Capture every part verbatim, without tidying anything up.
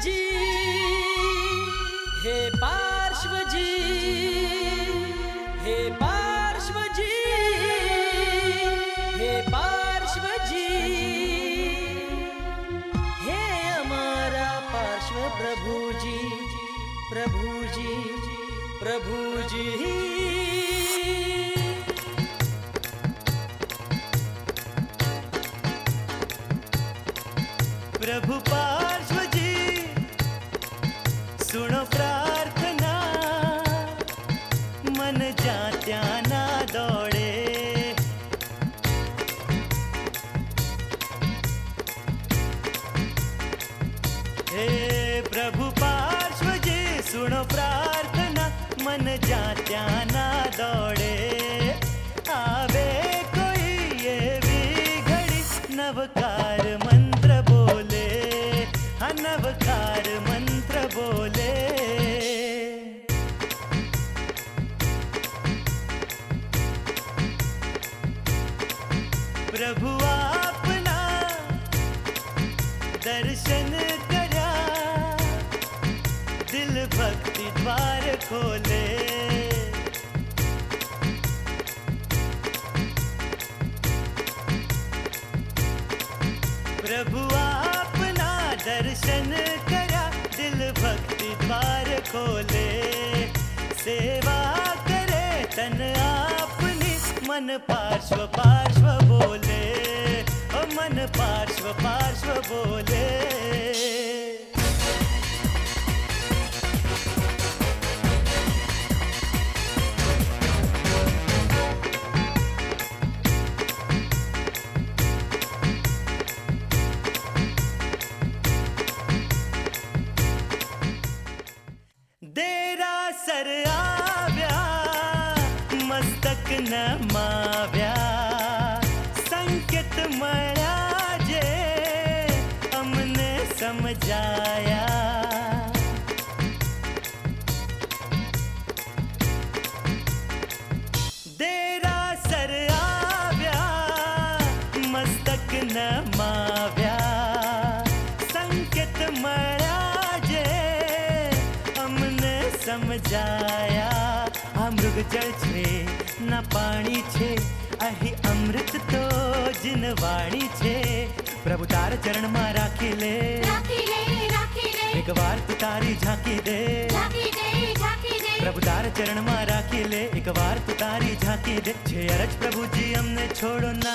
जी, हे पार्श्व जी, हे पार्श्व जी, हे पार्श्व जी, हे हमारा पार्श्व प्रभु जी, प्रभु जी, प्रभु जी। प्रभु पार्श्व जी सुनो प्रार्थना, मन जात्या ना दौड़े। हे प्रभु पार्श्व जी सुनो प्रार्थना, मन जात्या ना दौड़े। आवे कोई ये भी घड़ी, नवकार मंत्र बोले, हाँ नवकार मंत्र बोले। प्रभु आपना दर्शन करा, दिल भक्ति द्वार खोले। प्रभु आपना दर्शन करा, दिल भक्ति द्वार खोले। सेवा करे तन आपनी, मन पार्श्व पार्श्व बोले, ओ मन पार्श्व पार्श्व बोले। सर आव्या मस्तक नमाव्या, संकेत मळ्या जे अमने समजाया। देरा सर आव्या मस्तक नमाव्या, संकेत मळ्या जे अमने समजाया। आ मृग जल छे ना पाणी छे, अही अमृत तो जिनवाणी छे। प्रभु तार चरण में राखी ले, राखी ले, राखी ले। एक बार तू तारी झांकी दे, झांकी दे, झांकी दे। प्रभु तार चरण में राखी ले, एक बार तू तारी झांकी दे। छे अरज प्रभु जी हमने छोड़ो ना।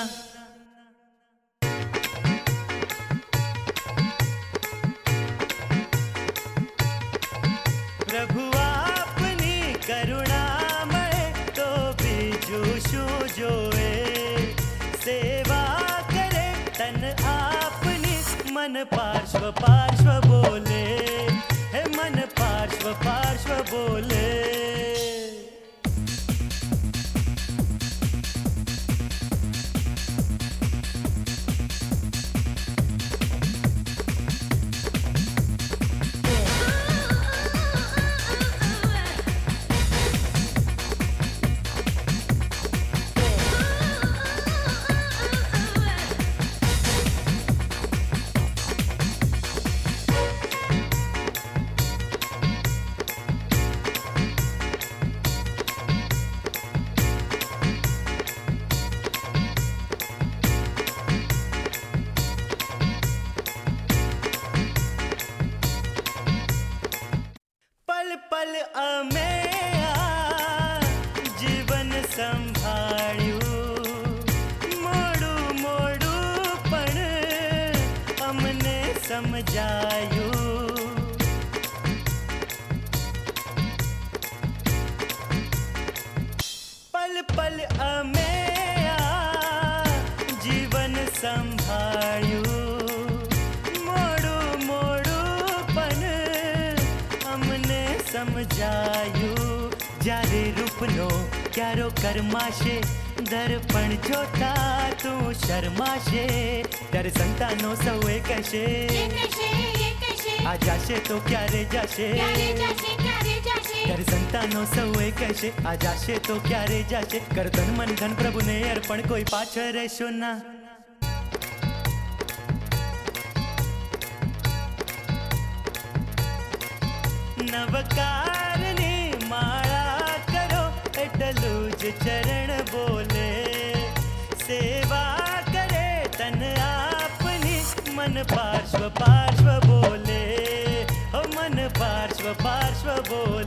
प्रभु आपनी करुणामय तो बीजू शू जोए। सेवा करे तन आपनी, मन पार्श्व पार्श्व बोले, हे मन पार्श्व पार्श्व बोले। पल पल अमेया जीवन संभाळ्यू, मोडू मोडू पण अमने समजायू। पल पल अमेया जीवन संभाळ्यू, मोडू मोडू पण अमने समजायू। जारे रूपनो क्यारो कर्माशे, दर्पण जोता तू शर्माशे। ત્યારે સંતાનો સૌએ કહેશે, ये कैसे, ये कैसे। આ જાશે તો ક્યારે જાશે। क्यारे जाशे, क्यारे जाशे। ત્યારે સંતાનો સૌએ કહેશે, આ જાશે તો ક્યારે જાશે। કર તન મન ધન પ્રભુને અર્પણ, કોઈ પાછળ રહેશો ના। નવકારની માળા કરો એટલું જ ચરણ બોલે સેવા કરે તન આપની मन पार्श्व पार्श्व बोले हो मन पार्श्व पार्श्व बोले